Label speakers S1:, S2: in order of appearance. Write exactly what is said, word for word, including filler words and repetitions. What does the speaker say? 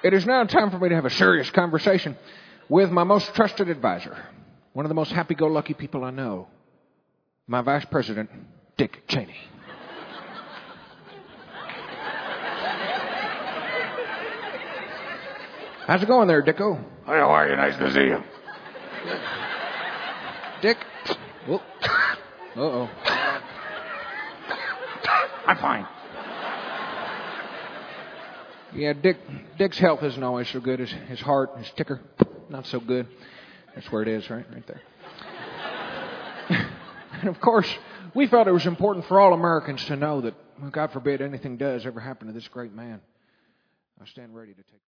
S1: It is now time for me to have a serious conversation with my most trusted advisor, one of the most happy-go-lucky people I know, my Vice President, Dick Cheney. How's it going there, Dicko?
S2: Hey, how are you? Nice to see you.
S1: Dick? Oh. Uh-oh.
S2: I'm fine.
S1: Yeah, Dick. Dick's health isn't always so good. His, his heart, his ticker, not so good. That's where it is, right? Right there. And, of course, we felt it was important for all Americans to know that, God forbid anything does ever happen to this great man, I stand ready to take...